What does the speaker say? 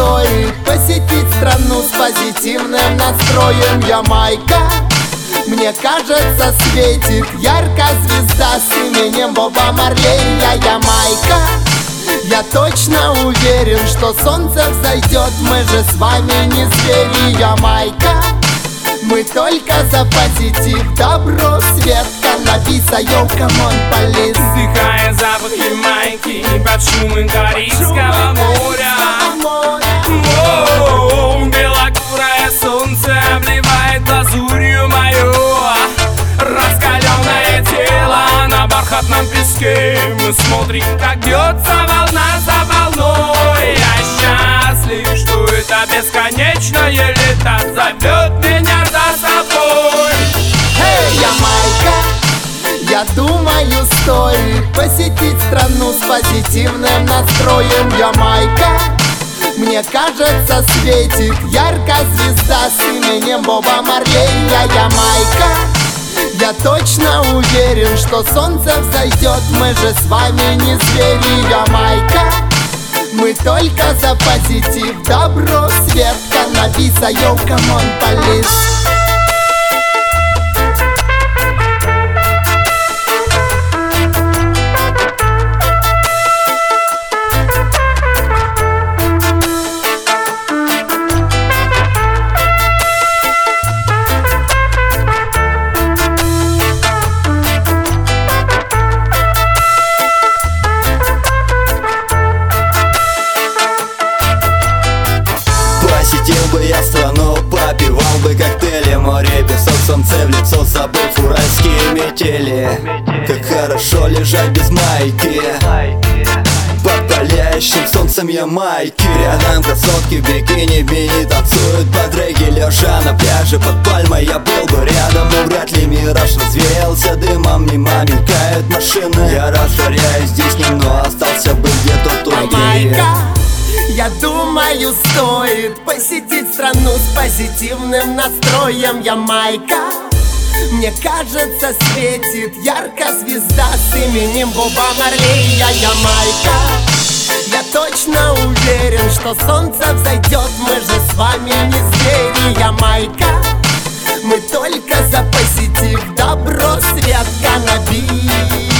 стоит посетить страну с позитивным настроем. Ямайка, мне кажется, светит яркая звезда с именем Боба Марлей. Ямайка, я точно уверен, что солнце взойдет. Мы же с вами не звери. Ямайка, мы только за позитив, добро, свет, каннабис, йоу, камон, полис. Вдыхая запах Ямайки под шумом Карибского моря. Белокурое солнце обливает лазурью мое раскаленное тело на бархатном песке. Мы смотрим, как бьется волна за волной. Я счастлив, что это бесконечное лето зовет меня за собой. Эй, Ямайка, я думаю, стоит посетить страну с позитивным настроем. Ямайка, мне кажется, светит яркая звезда с именем Боба Марлей. Ямайка, я точно уверен, что солнце взойдет. Мы же с вами не звери. Ямайка, мы только за позитив, добро, свет, каннабис, йоу, камон, полис. Посетил бы я страну, попивал бы коктейли, море, песок, солнце в лицо, забыв уральские метели. Как хорошо лежать без майки под палящим солнцем Ямайки. Рядом красотки в бикини, в мини танцуют под регги. Лежа на пляже под пальмой, я был бы рядом, но вряд ли мираж развеялся дымом. Мимо мелькают машины, я растворяюсь здесь, но остался бы где-то тут. Ямайка, я думаю, стоит посетить страну с позитивным настроем. Ямайка, мне кажется, светит яркая звезда с именем Боба Марлей. Ямайка, я точно уверен, что солнце взойдет. Мы же с вами не звери. Ямайка, мы только за позитив, добро, свет, каннабис.